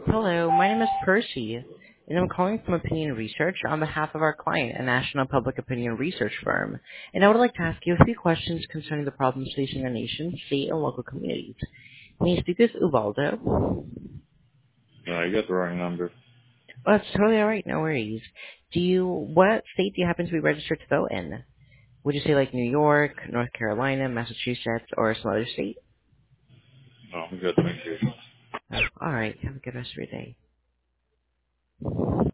Hello, my name is Percy, and I'm calling from Opinion Research on behalf of our client, a national public opinion research firm. And I would like to ask you a few questions concerning the problems facing the nation, state, and local communities. May I speak with Ubaldo? No, you got the wrong number. Well, that's totally all right, no worries. What state do you happen to be registered to vote in? Would you say like New York, North Carolina, Massachusetts, or some other state? No, I'm good, thank you. Oh, all right, have a good rest of your day.